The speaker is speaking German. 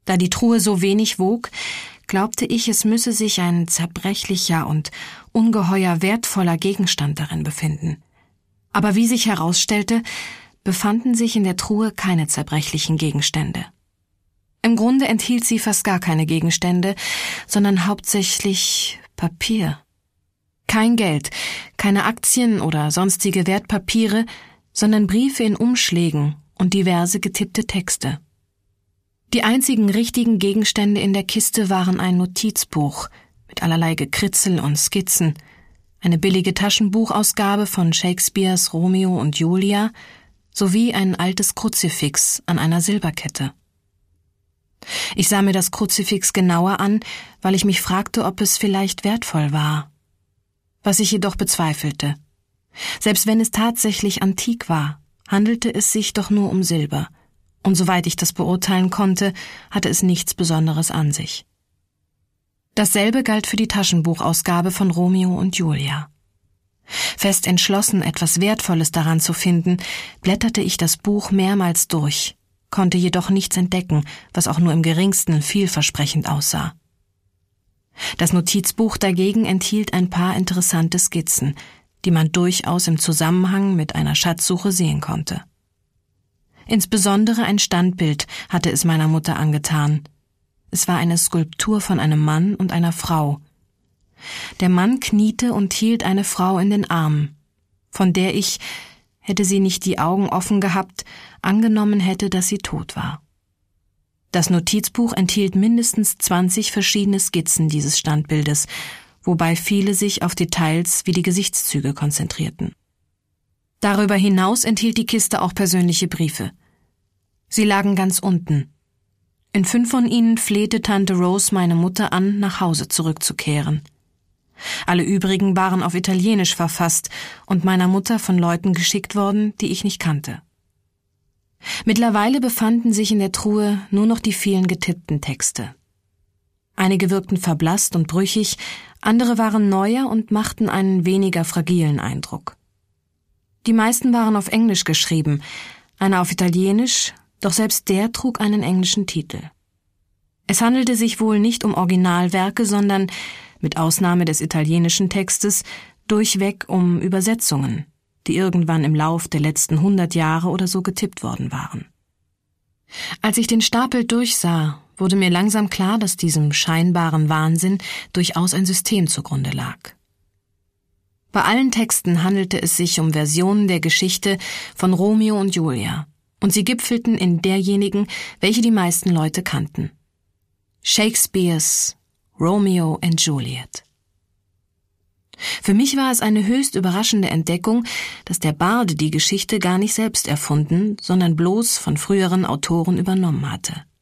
Da die Truhe so wenig wog, glaubte ich, es müsse sich ein zerbrechlicher und ungeheuer wertvoller Gegenstand darin befinden. Aber wie sich herausstellte, befanden sich in der Truhe keine zerbrechlichen Gegenstände. Im Grunde enthielt sie fast gar keine Gegenstände, sondern hauptsächlich Papier. Kein Geld, keine Aktien oder sonstige Wertpapiere, sondern Briefe in Umschlägen und diverse getippte Texte. Die einzigen richtigen Gegenstände in der Kiste waren ein Notizbuch mit allerlei Gekritzel und Skizzen, eine billige Taschenbuchausgabe von Shakespeares Romeo und Julia sowie ein altes Kruzifix an einer Silberkette. Ich sah mir das Kruzifix genauer an, weil ich mich fragte, ob es vielleicht wertvoll war. Was ich jedoch bezweifelte. Selbst wenn es tatsächlich antik war, handelte es sich doch nur um Silber, und soweit ich das beurteilen konnte, hatte es nichts Besonderes an sich. Dasselbe galt für die Taschenbuchausgabe von Romeo und Julia. Fest entschlossen, etwas Wertvolles daran zu finden, blätterte ich das Buch mehrmals durch, konnte jedoch nichts entdecken, was auch nur im geringsten vielversprechend aussah. Das Notizbuch dagegen enthielt ein paar interessante Skizzen, die man durchaus im Zusammenhang mit einer Schatzsuche sehen konnte. Insbesondere ein Standbild hatte es meiner Mutter angetan. Es war eine Skulptur von einem Mann und einer Frau. Der Mann kniete und hielt eine Frau in den Armen, von der ich, hätte sie nicht die Augen offen gehabt, angenommen hätte, dass sie tot war. Das Notizbuch enthielt mindestens 20 verschiedene Skizzen dieses Standbildes, wobei viele sich auf Details wie die Gesichtszüge konzentrierten. Darüber hinaus enthielt die Kiste auch persönliche Briefe. Sie lagen ganz unten. In 5 von ihnen flehte Tante Rose meine Mutter an, nach Hause zurückzukehren. Alle übrigen waren auf Italienisch verfasst und meiner Mutter von Leuten geschickt worden, die ich nicht kannte. Mittlerweile befanden sich in der Truhe nur noch die vielen getippten Texte. Einige wirkten verblasst und brüchig, andere waren neuer und machten einen weniger fragilen Eindruck. Die meisten waren auf Englisch geschrieben, einer auf Italienisch, doch selbst der trug einen englischen Titel. Es handelte sich wohl nicht um Originalwerke, sondern, mit Ausnahme des italienischen Textes, durchweg um Übersetzungen, die irgendwann im Lauf der letzten 100 Jahre oder so getippt worden waren. Als ich den Stapel durchsah, wurde mir langsam klar, dass diesem scheinbaren Wahnsinn durchaus ein System zugrunde lag. Bei allen Texten handelte es sich um Versionen der Geschichte von Romeo und Julia, und sie gipfelten in derjenigen, welche die meisten Leute kannten. Shakespeares Romeo and Juliet. Für mich war es eine höchst überraschende Entdeckung, dass der Barde die Geschichte gar nicht selbst erfunden, sondern bloß von früheren Autoren übernommen hatte.